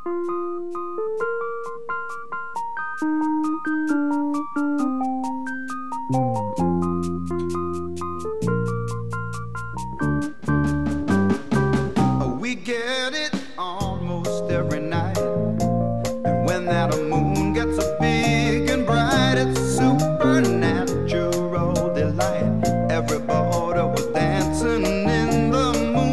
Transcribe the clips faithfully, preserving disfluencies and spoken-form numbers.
We get it almost every night, and when that moon gets so big and bright, it's supernatural delight. Everybody was dancing in the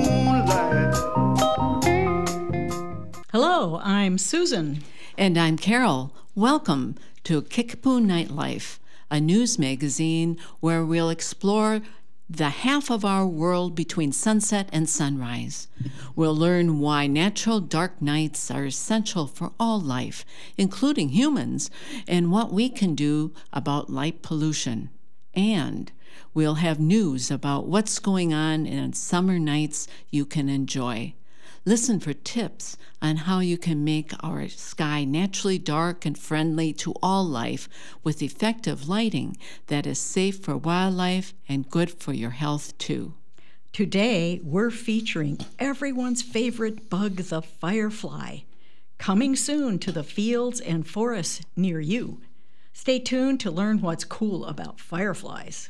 moonlight. Hello, I'm Susan. And I'm Carol. Welcome to Kickapoo Nightlife, a news magazine where we'll explore the half of our world between sunset and sunrise. We'll learn why natural dark nights are essential for all life, including humans, and what we can do about light pollution. And we'll have news about what's going on in summer nights you can enjoy. Listen for tips on how you can make our sky naturally dark and friendly to all life with effective lighting that is safe for wildlife and good for your health too. Today, we're featuring everyone's favorite bug, the firefly, coming soon to the fields and forests near you. Stay tuned to learn what's cool about fireflies.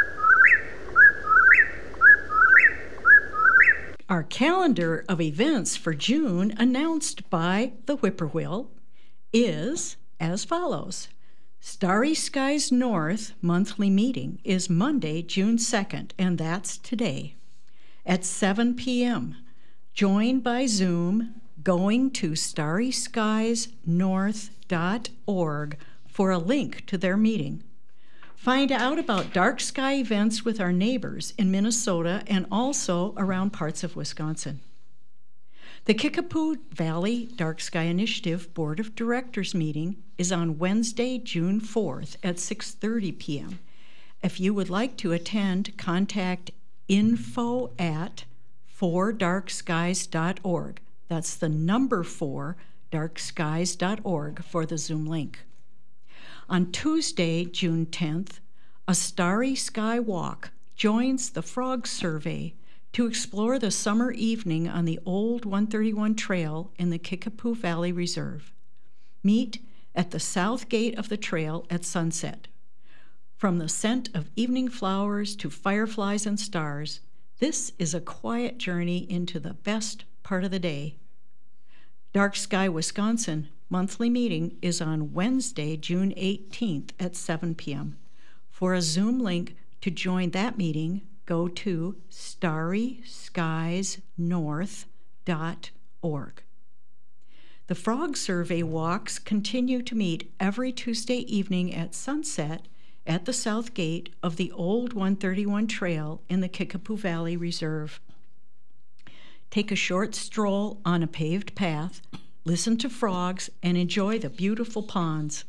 Our calendar of events for June, announced by the Whippoorwill, is as follows. Starry Skies North monthly meeting is Monday, June second, and that's today, at seven p.m. Join by Zoom, going to starry skies north dot org for a link to their meeting. Find out about dark sky events with our neighbors in Minnesota and also around parts of Wisconsin. The Kickapoo Valley Dark Sky Initiative Board of Directors meeting is on Wednesday, June fourth at six thirty p.m. If you would like to attend, contact info at four dark skies dot org. That's the number four dark skies dot org for the Zoom link. On Tuesday, June tenth, a Starry Sky Walk joins the Frog Survey to explore the summer evening on the old one thirty-one trail in the Kickapoo Valley Reserve. Meet at the south gate of the trail at sunset. From the scent of evening flowers to fireflies and stars, this is a quiet journey into the best part of the day. Dark Sky Wisconsin monthly meeting is on Wednesday, June eighteenth at seven p.m. For a Zoom link to join that meeting, go to starry skies north dot org. The Frog Survey walks continue to meet every Tuesday evening at sunset at the south gate of the old one thirty-one trail in the Kickapoo Valley Reserve. Take a short stroll on a paved path, listen to frogs, and enjoy the beautiful ponds.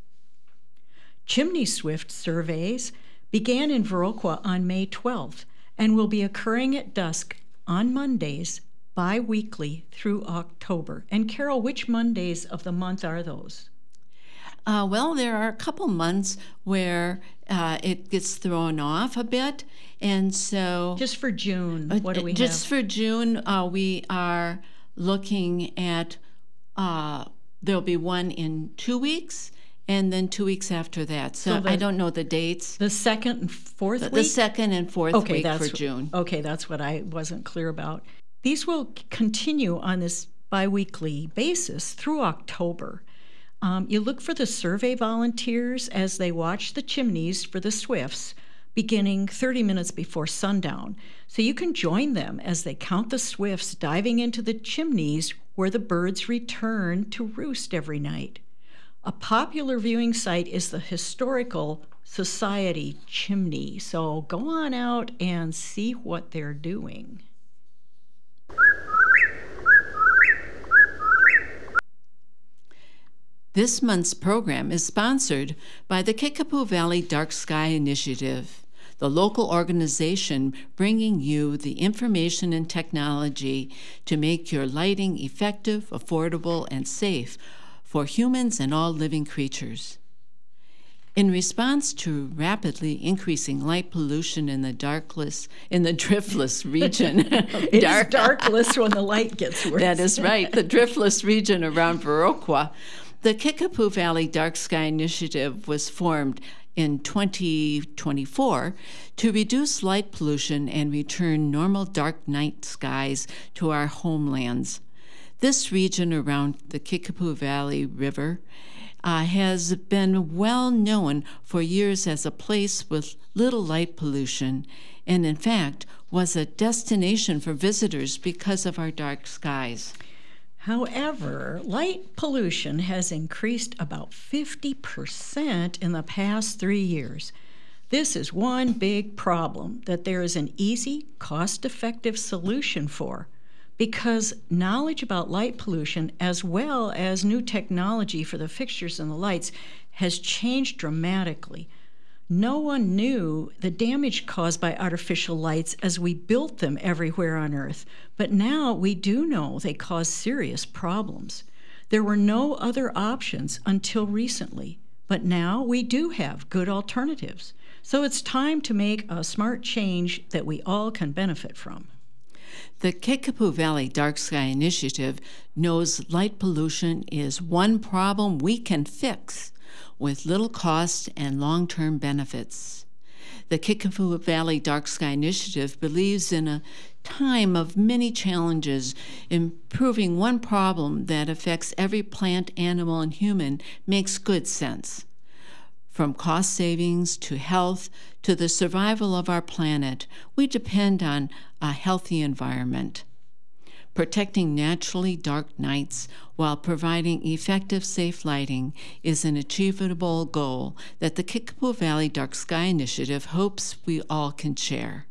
Chimney Swift surveys began in Viroqua on May twelfth and will be occurring at dusk on Mondays bi-weekly through October. And Carol, which Mondays of the month are those? Uh, well, there are a couple months where uh, it gets thrown off a bit, and so... Just for June, what do we just have? Just for June, uh, we are looking at, uh, there'll be one in two weeks, and then two weeks after that. So, so the, I don't know the dates. The second and fourth the, week? The second and fourth okay, week that's, for June. Okay, that's what I wasn't clear about. These will continue on this bi-weekly basis through October. Um, you look for the survey volunteers as they watch the chimneys for the swifts beginning thirty minutes before sundown. So you can join them as they count the swifts diving into the chimneys where the birds return to roost every night. A popular viewing site is the Historical Society chimney. So go on out and see what they're doing. This month's program is sponsored by the Kickapoo Valley Dark Sky Initiative, the local organization bringing you the information and technology to make your lighting effective, affordable, and safe for humans and all living creatures. In response to rapidly increasing light pollution in the darkless, in the driftless region, it dark, is darkless when the light gets worse. That is right, the driftless region around Viroqua, the Kickapoo Valley Dark Sky Initiative was formed in twenty twenty-four to reduce light pollution and return normal dark night skies to our homelands. This region around the Kickapoo Valley River Uh, has been well known for years as a place with little light pollution, and in fact was a destination for visitors because of our dark skies. However, light pollution has increased about fifty percent in the past three years. This is one big problem that there is an easy, cost-effective solution for, because knowledge about light pollution, as well as new technology for the fixtures and the lights, has changed dramatically. No one knew the damage caused by artificial lights as we built them everywhere on Earth, but now we do know they cause serious problems. There were no other options until recently, but now we do have good alternatives. So it's time to make a smart change that we all can benefit from. The Kickapoo Valley Dark Sky Initiative knows light pollution is one problem we can fix with little cost and long-term benefits. The Kickapoo Valley Dark Sky Initiative believes in a time of many challenges, improving one problem that affects every plant, animal, and human makes good sense. From cost savings to health to the survival of our planet, we depend on a healthy environment. Protecting naturally dark nights while providing effective, safe lighting is an achievable goal that the Kickapoo Valley Dark Sky Initiative hopes we all can share.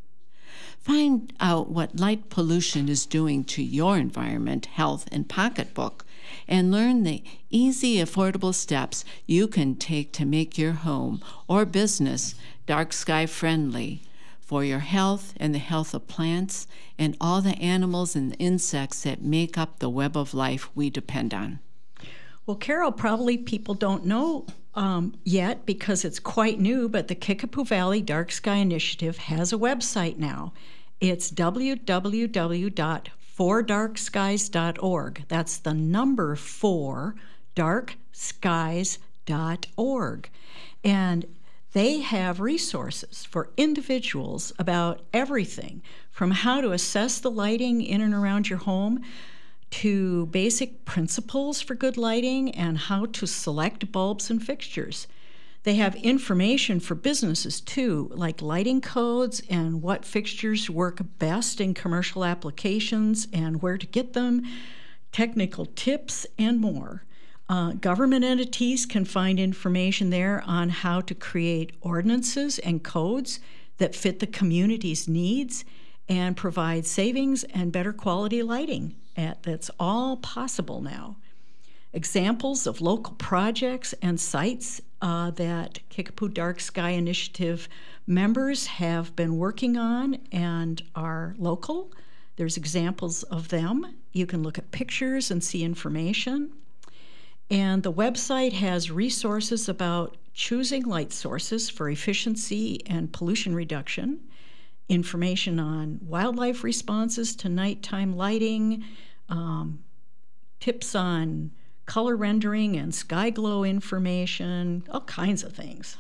Find out what light pollution is doing to your environment, health, and pocketbook, and learn the easy, affordable steps you can take to make your home or business dark sky friendly for your health and the health of plants and all the animals and insects that make up the web of life we depend on. Well, Carol, probably people don't know um, yet because it's quite new, but the Kickapoo Valley Dark Sky Initiative has a website now. It's w w w dot four dark skies dot org. That's the number four, dark skies dot org. And they have resources for individuals about everything from how to assess the lighting in and around your home to basic principles for good lighting and how to select bulbs and fixtures. They have information for businesses too, like lighting codes and what fixtures work best in commercial applications and where to get them, technical tips, and more. Uh, government entities can find information there on how to create ordinances and codes that fit the community's needs and provide savings and better quality lighting. At, that's all possible now. Examples of local projects and sites uh, that Kickapoo Dark Sky Initiative members have been working on and are local. There's examples of them. You can look at pictures and see information. And the website has resources about choosing light sources for efficiency and pollution reduction, information on wildlife responses to nighttime lighting, um, tips on color rendering and sky glow information, all kinds of things.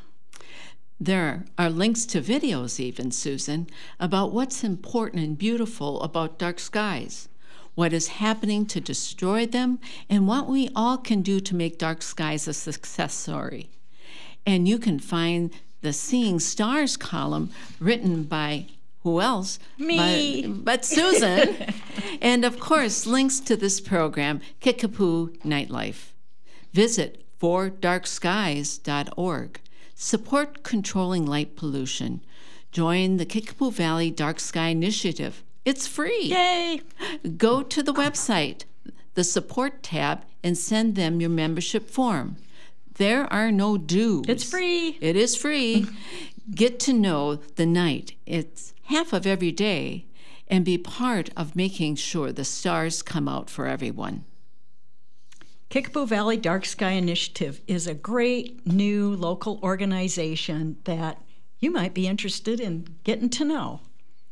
There are links to videos even, Susan, about what's important and beautiful about dark skies, what is happening to destroy them, and what we all can do to make dark skies a success story. And you can find the Seeing Stars column written by who else? Me. But, but Susan. And of course, links to this program, Kickapoo Nightlife. Visit four dark skies dot org. Support controlling light pollution. Join the Kickapoo Valley Dark Sky Initiative. It's free. Yay! Go to the website, the support tab, and send them your membership form. There are no dues. It's free. It is free. Get to know the night. It's half of every day, and be part of making sure the stars come out for everyone. Kickapoo Valley Dark Sky Initiative is a great new local organization that you might be interested in getting to know.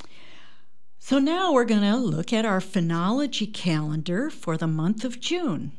So now we're going to look at our phenology calendar for the month of June.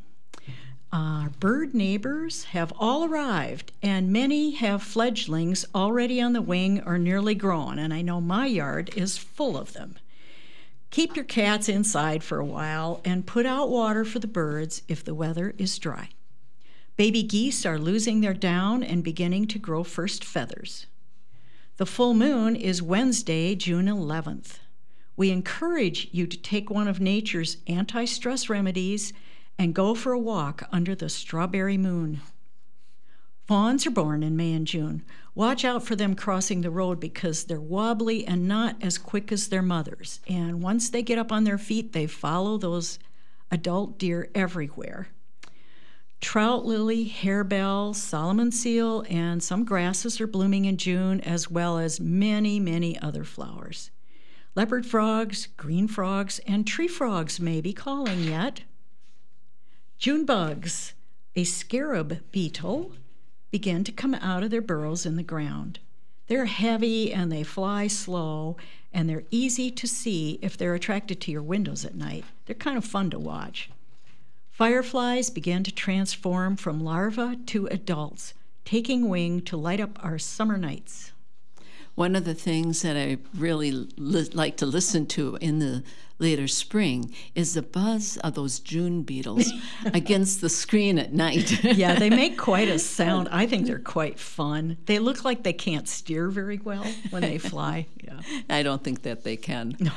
Our bird neighbors have all arrived, and many have fledglings already on the wing or nearly grown, and I know my yard is full of them. Keep your cats inside for a while and put out water for the birds if the weather is dry. Baby geese are losing their down and beginning to grow first feathers. The full moon is Wednesday, June eleventh. We encourage you to take one of nature's anti-stress remedies and go for a walk under the strawberry moon. Fawns are born in May and June. Watch out for them crossing the road because they're wobbly and not as quick as their mothers. And once they get up on their feet, they follow those adult deer everywhere. Trout lily, harebell, Solomon seal, and some grasses are blooming in June, as well as many, many other flowers. Leopard frogs, green frogs, and tree frogs may be calling yet. June bugs, a scarab beetle, begin to come out of their burrows in the ground. They're heavy and they fly slow, and they're easy to see if they're attracted to your windows at night. They're kind of fun to watch. Fireflies begin to transform from larvae to adults, taking wing to light up our summer nights. One of the things that I really li- like to listen to in the later spring is the buzz of those June beetles against the screen at night. Yeah, they make quite a sound. I think they're quite fun. They look like they can't steer very well when they fly. Yeah, I don't think that they can. No.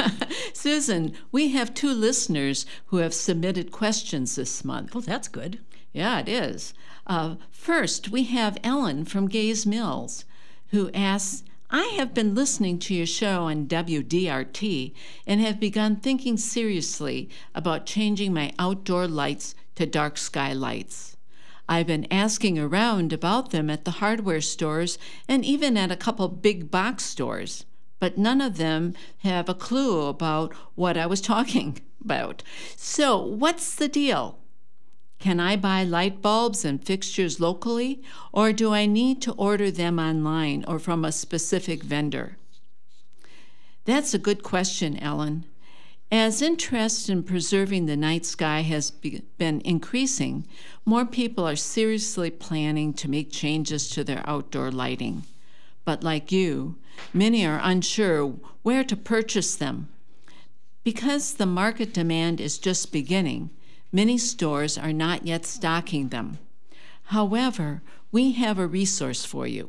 Susan, we have two listeners who have submitted questions this month. Well, that's good. Yeah, it is. Uh, first, we have Ellen from Gays Mills, who asks, I have been listening to your show on W D R T and have begun thinking seriously about changing my outdoor lights to dark sky lights. I've been asking around about them at the hardware stores and even at a couple big box stores, but none of them have a clue about what I was talking about. So, what's the deal? Can I buy light bulbs and fixtures locally, or do I need to order them online or from a specific vendor? That's a good question, Ellen. As interest in preserving the night sky has be- been increasing, more people are seriously planning to make changes to their outdoor lighting. But like you, many are unsure where to purchase them. Because the market demand is just beginning, many stores are not yet stocking them. However, we have a resource for you.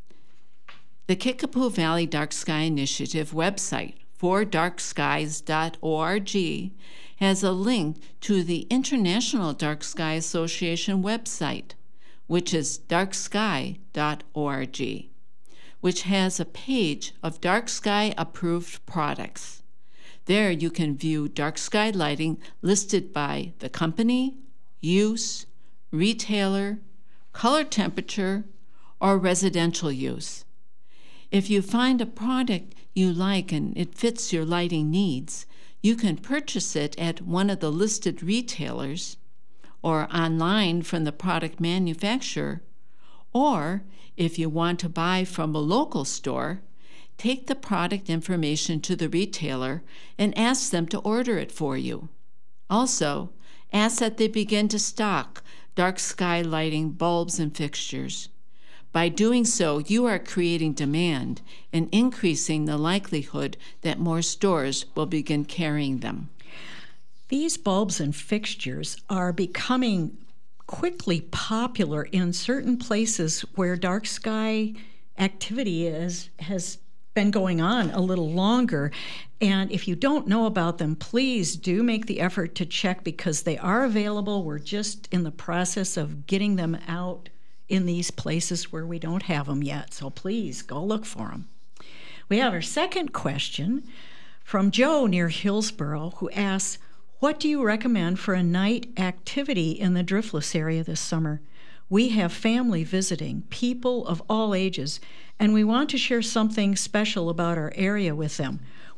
The Kickapoo Valley Dark Sky Initiative website, for dark skies dot org, has a link to the International Dark Sky Association website, which is dark sky dot org, which has a page of dark sky approved products. There you can view dark sky lighting listed by the company, use, retailer, color temperature, or residential use. If you find a product you like and it fits your lighting needs, you can purchase it at one of the listed retailers or online from the product manufacturer, or if you want to buy from a local store, take the product information to the retailer and ask them to order it for you. Also, ask that they begin to stock dark sky lighting bulbs and fixtures. By doing so, you are creating demand and increasing the likelihood that more stores will begin carrying them. These bulbs and fixtures are becoming quickly popular in certain places where dark sky activity is has been going on a little longer. And if you don't know about them, please do make the effort to check because they are available. We're just in the process of getting them out in these places where we don't have them yet. So please go look for them. We have our second question from Joe near Hillsboro, who asks, what do you recommend for a night activity in the Driftless area this summer? We have family visiting, people of all ages, and we want to share something special about our area with them.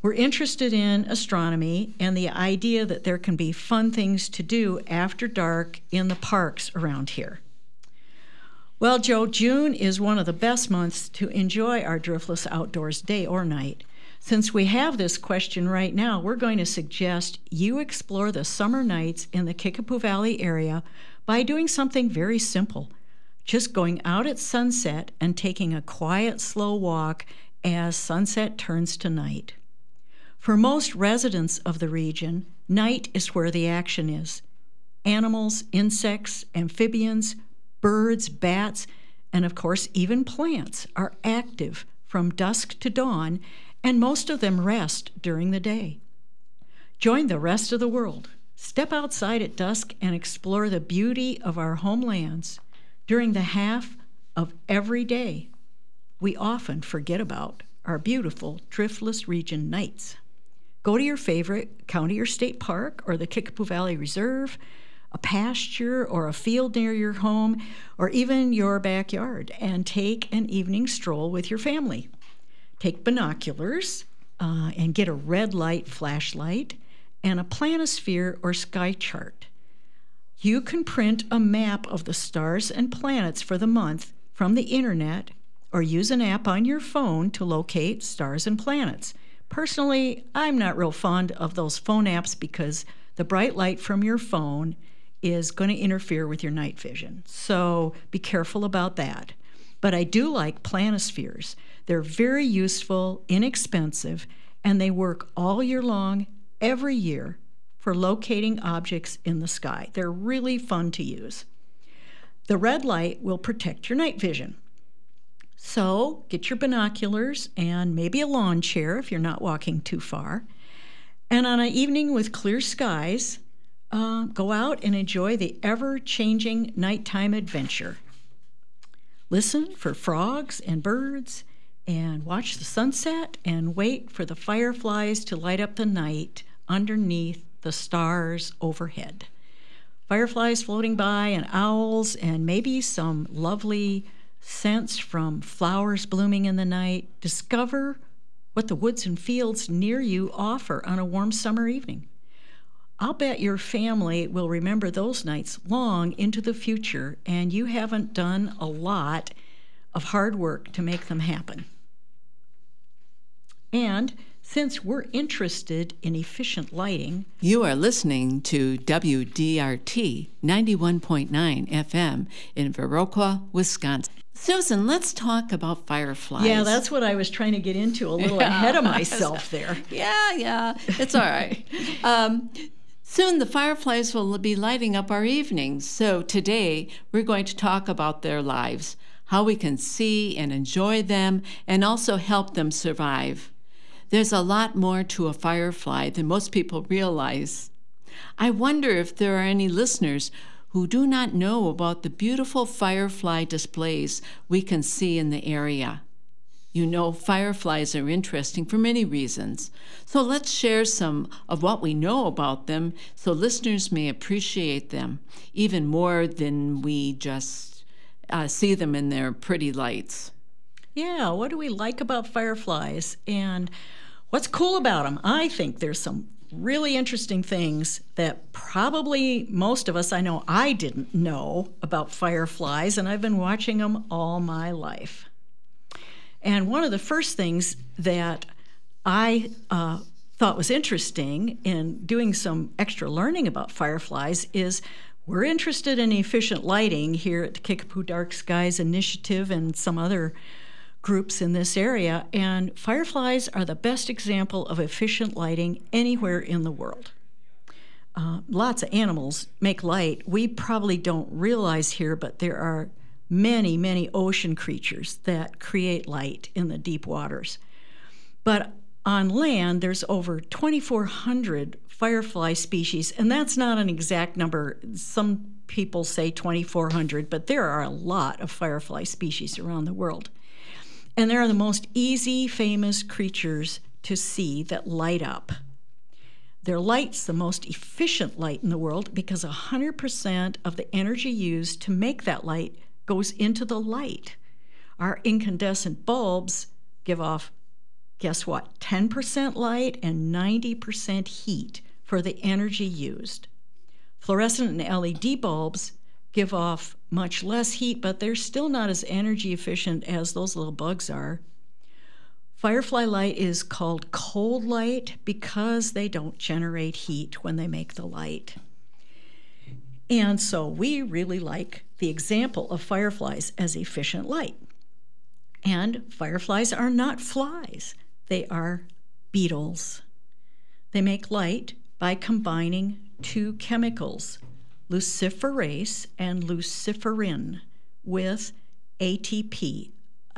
We're interested in astronomy and the idea that there can be fun things to do after dark in the parks around here. Well, Joe, June is one of the best months to enjoy our driftless outdoors day or night. Since we have this question right now, we're going to suggest you explore the summer nights in the Kickapoo Valley area by doing something very simple. Just going out at sunset and taking a quiet, slow walk as sunset turns to night. For most residents of the region, night is where the action is. Animals, insects, amphibians, birds, bats, and of course even plants are active from dusk to dawn, and most of them rest during the day. Join the rest of the world. Step outside at dusk and explore the beauty of our homelands. During the half of every day, we often forget about our beautiful driftless region nights. Go to your favorite county or state park or the Kickapoo Valley Reserve, a pasture or a field near your home, or even your backyard, and take an evening stroll with your family. Take binoculars uh, and get a red light flashlight and a planisphere or sky chart. You can print a map of the stars and planets for the month from the internet or use an app on your phone to locate stars and planets. Personally, I'm not real fond of those phone apps because the bright light from your phone is going to interfere with your night vision. So be careful about that. But I do like planispheres. They're very useful, inexpensive, and they work all year long, every year, for locating objects in the sky. They're really fun to use. The red light will protect your night vision. So get your binoculars and maybe a lawn chair if you're not walking too far. And on an evening with clear skies, uh, go out and enjoy the ever-changing nighttime adventure. Listen for frogs and birds and watch the sunset and wait for the fireflies to light up the night underneath the stars overhead. Fireflies floating by and owls and maybe some lovely scents from flowers blooming in the night. Discover what the woods and fields near you offer on a warm summer evening. I'll bet your family will remember those nights long into the future, and you haven't done a lot of hard work to make them happen. And since we're interested in efficient lighting, you are listening to W D R T ninety-one point nine F M in Viroqua, Wisconsin. Susan, let's talk about fireflies. Yeah, that's what I was trying to get into a little yeah. ahead of myself there. Yeah, yeah, it's all right. um, soon the fireflies will be lighting up our evenings. So today we're going to talk about their lives, how we can see and enjoy them, and also help them survive. There's a lot more to a firefly than most people realize. I wonder if there are any listeners who do not know about the beautiful firefly displays we can see in the area. You know, fireflies are interesting for many reasons. So let's share some of what we know about them so listeners may appreciate them even more than we just uh, see them in their pretty lights. Yeah, what do we like about fireflies? And what's cool about them? I think there's some really interesting things that probably most of us, I know I didn't know about fireflies, and I've been watching them all my life. And one of the first things that I uh, thought was interesting in doing some extra learning about fireflies is we're interested in efficient lighting here at the Kickapoo Dark Skies Initiative and some other groups in this area, and fireflies are the best example of efficient lighting anywhere in the world. Uh, lots of animals make light. We probably don't realize here, but there are many, many ocean creatures that create light in the deep waters. But on land, there's over twenty-four hundred firefly species, and that's not an exact number. Some people say twenty-four hundred, but there are a lot of firefly species around the world. And they're the most easy, famous creatures to see that light up. Their light's the most efficient light in the world because one hundred percent of the energy used to make that light goes into the light. Our incandescent bulbs give off guess what? ten percent light and ninety percent heat for the energy used. Fluorescent and L E D bulbs give off much less heat, but they're still not as energy efficient as those little bugs are. Firefly light is called cold light because they don't generate heat when they make the light. And so we really like the example of fireflies as efficient light. And fireflies are not flies. They are beetles. They make light by combining two chemicals, luciferase and luciferin, with A T P,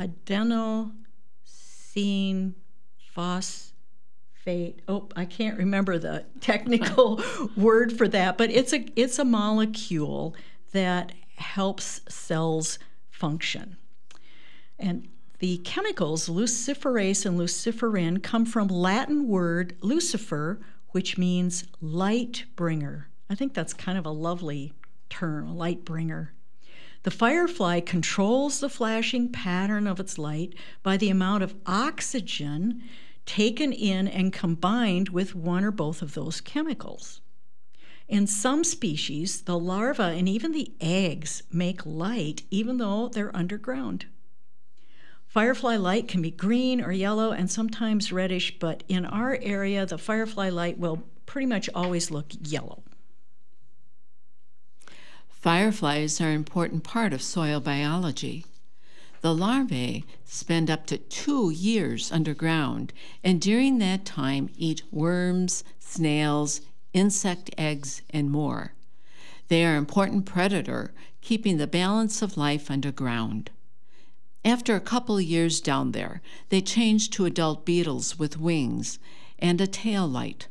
adenosine phosphate. Oh, I can't remember the technical word for that, but it's a it's a molecule that helps cells function. And the chemicals luciferase and luciferin come from Latin word lucifer, which means light bringer. I think that's kind of a lovely term, light bringer. The firefly controls the flashing pattern of its light by the amount of oxygen taken in and combined with one or both of those chemicals. In some species, the larvae and even the eggs make light even though they're underground. Firefly light can be green or yellow and sometimes reddish, but in our area, the firefly light will pretty much always look yellow. Fireflies are an important part of soil biology. The larvae spend up to two years underground, and during that time eat worms, snails, insect eggs, and more. They are an important predator, keeping the balance of life underground. After a couple of years down there, they change to adult beetles with wings and a tail light.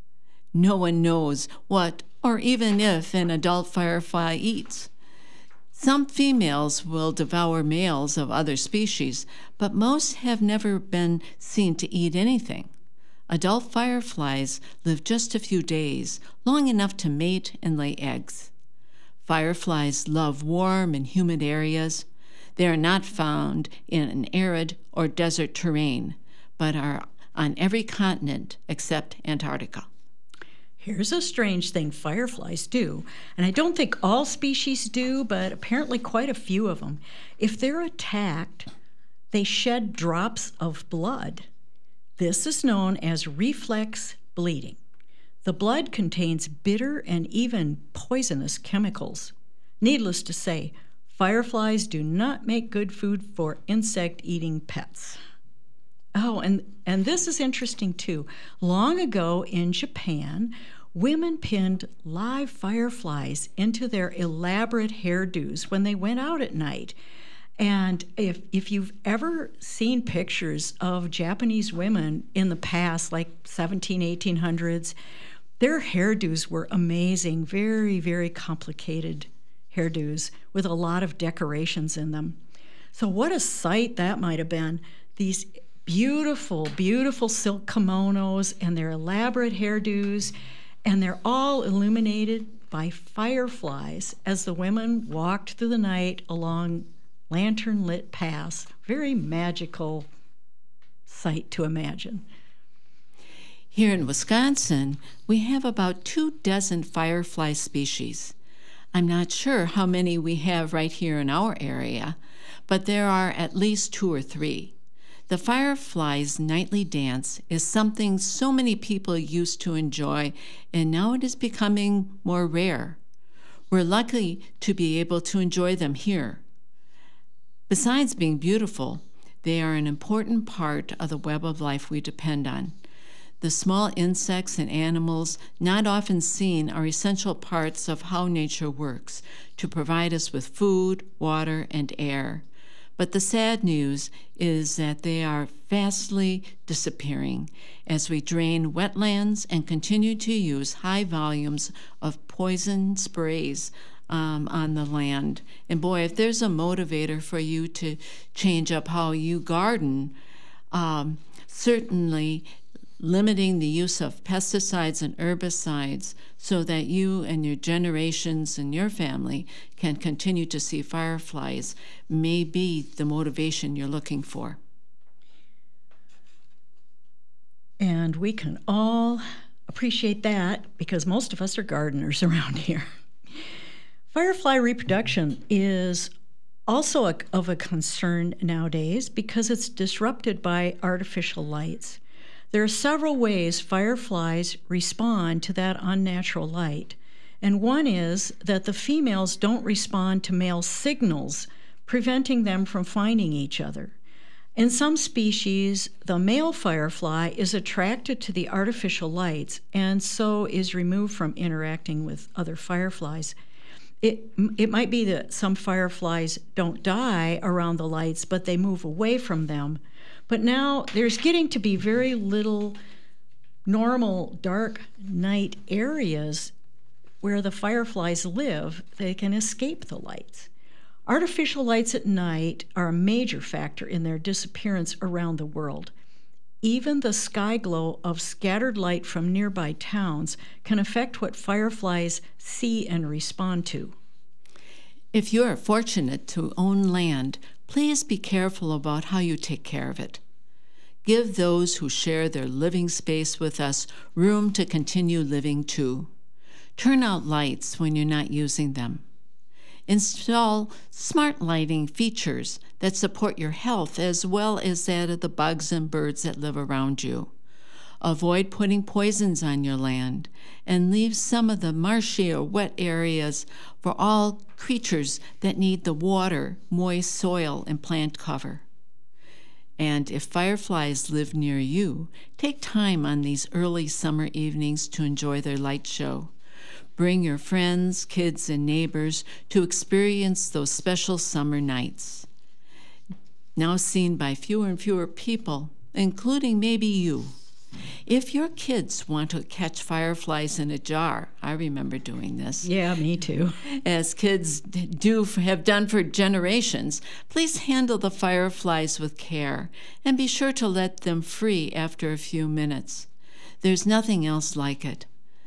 No one knows what or even if an adult firefly eats. Some females will devour males of other species, but most have never been seen to eat anything. Adult fireflies live just a few days, long enough to mate and lay eggs. Fireflies love warm and humid areas. They are not found in an arid or desert terrain, but are on every continent except Antarctica. Here's a strange thing fireflies do, and I don't think all species do, but apparently quite a few of them. If they're attacked, they shed drops of blood. This is known as reflex bleeding. The blood contains bitter and even poisonous chemicals. Needless to say, fireflies do not make good food for insect-eating pets. Oh, and, and this is interesting too. Long ago in Japan, women pinned live fireflies into their elaborate hairdos when they went out at night. And if if you've ever seen pictures of Japanese women in the past, like seventeen, eighteen hundreds, their hairdos were amazing, very, very complicated hairdos with a lot of decorations in them. So what a sight that might have been. These beautiful, beautiful silk kimonos and their elaborate hairdos, and they're all illuminated by fireflies as the women walked through the night along lantern-lit paths. Very magical sight to imagine. Here in Wisconsin, we have about two dozen firefly species. I'm not sure how many we have right here in our area, but there are at least two or three. The firefly's nightly dance is something so many people used to enjoy, and now it is becoming more rare. We're lucky to be able to enjoy them here. Besides being beautiful, they are an important part of the web of life we depend on. The small insects and animals not often seen are essential parts of how nature works to provide us with food, water, and air. But the sad news is that they are vastly disappearing as we drain wetlands and continue to use high volumes of poison sprays um, on the land. And boy, if there's a motivator for you to change up how you garden, um, certainly limiting the use of pesticides and herbicides so that you and your generations and your family can continue to see fireflies, may be the motivation you're looking for. And we can all appreciate that because most of us are gardeners around here. Firefly reproduction is also a, of a concern nowadays because it's disrupted by artificial lights. There are several ways fireflies respond to that unnatural light, and one is that the females don't respond to male signals, preventing them from finding each other. In some species, the male firefly is attracted to the artificial lights and so is removed from interacting with other fireflies. It, it might be that some fireflies don't die around the lights, but they move away from them. But now there's getting to be very little normal dark night areas where the fireflies live. They can escape the lights. Artificial lights at night are a major factor in their disappearance around the world. Even the sky glow of scattered light from nearby towns can affect what fireflies see and respond to. If you are fortunate to own land, please be careful about how you take care of it. Give those who share their living space with us room to continue living too. Turn out lights when you're not using them. Install smart lighting features that support your health as well as that of the bugs and birds that live around you. Avoid putting poisons on your land and leave some of the marshy or wet areas for all creatures that need the water, moist soil, and plant cover. And if fireflies live near you, take time on these early summer evenings to enjoy their light show. Bring your friends, kids, and neighbors to experience those special summer nights. Now seen by fewer and fewer people, including maybe you. If your kids want to catch fireflies in a jar, I remember doing this. Yeah, me too. As kids do have done for generations, please handle the fireflies with care and be sure to let them free after a few minutes. There's nothing else like it.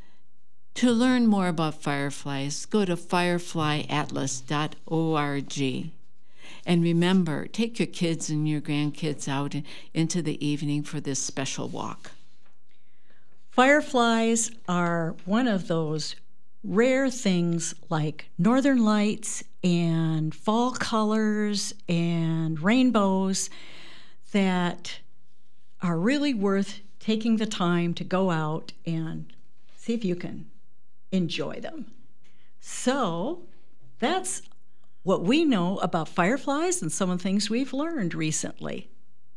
To learn more about fireflies, go to firefly atlas dot org. And remember, take your kids and your grandkids out into the evening for this special walk. Fireflies are one of those rare things like northern lights and fall colors and rainbows that are really worth taking the time to go out and see if you can enjoy them. So that's what we know about fireflies and some of the things we've learned recently.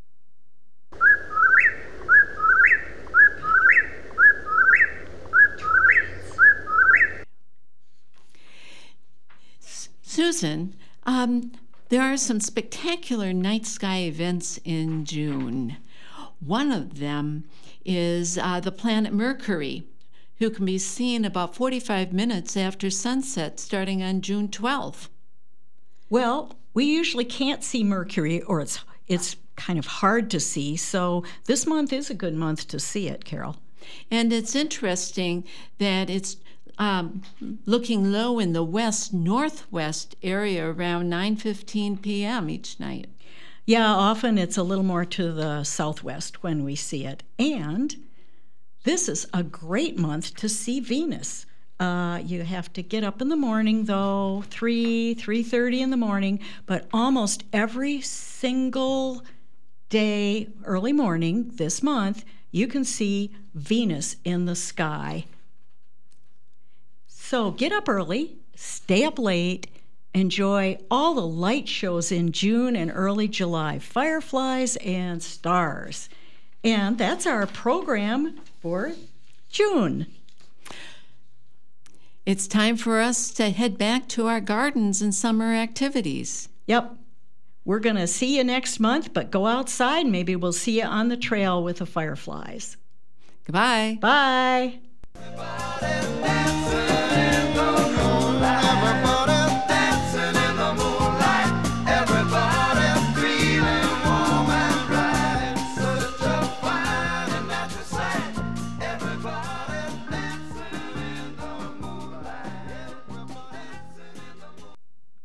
Susan, um, there are some spectacular night sky events in June. One of them is uh, the planet Mercury, who can be seen about forty-five minutes after sunset starting on June twelfth. Well, we usually can't see Mercury, or it's it's kind of hard to see, so this month is a good month to see it, Carol. And it's interesting that it's um, looking low in the west-northwest area around nine fifteen p.m. each night. Yeah, often it's a little more to the southwest when we see it. And this is a great month to see Venus. Uh, you have to get up in the morning, though, three, three thirty in the morning, but almost every single day, early morning this month, you can see Venus in the sky. So get up early, stay up late, enjoy all the light shows in June and early July, fireflies and stars. And that's our program for June. It's time for us to head back to our gardens and summer activities. Yep. We're going to see you next month, but go outside. Maybe we'll see you on the trail with the fireflies. Goodbye. Bye. Everybody dance.